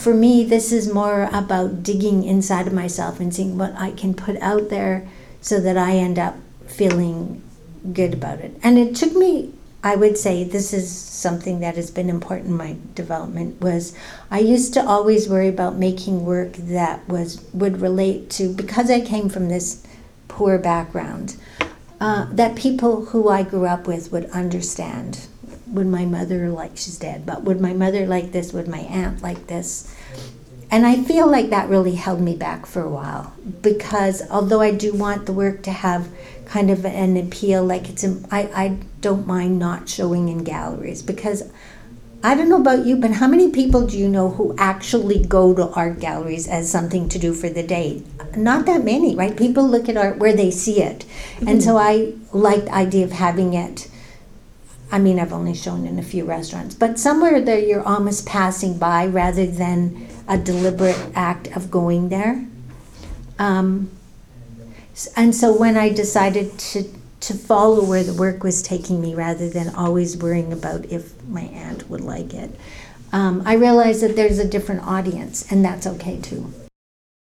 for me, this is more about digging inside of myself and seeing what I can put out there so that I end up feeling good about it. And it took me, I would say, this is something that has been important in my development, was I used to always worry about making work that would relate to, because I came from this poor background, that people who I grew up with would understand. Would my mother like, she's dead, but would my mother like this? Would my aunt like this? And I feel like that really held me back for a while, because although I do want the work to have kind of an appeal, like I don't mind not showing in galleries, because I don't know about you, but how many people do you know who actually go to art galleries as something to do for the day? Not that many, right? People look at art where they see it. Mm-hmm. And so I like the idea of having it. I mean, I've only shown in a few restaurants, but somewhere there you're almost passing by rather than a deliberate act of going there. And so when I decided to follow where the work was taking me rather than always worrying about if my aunt would like it, I realized that there's a different audience, and that's okay too.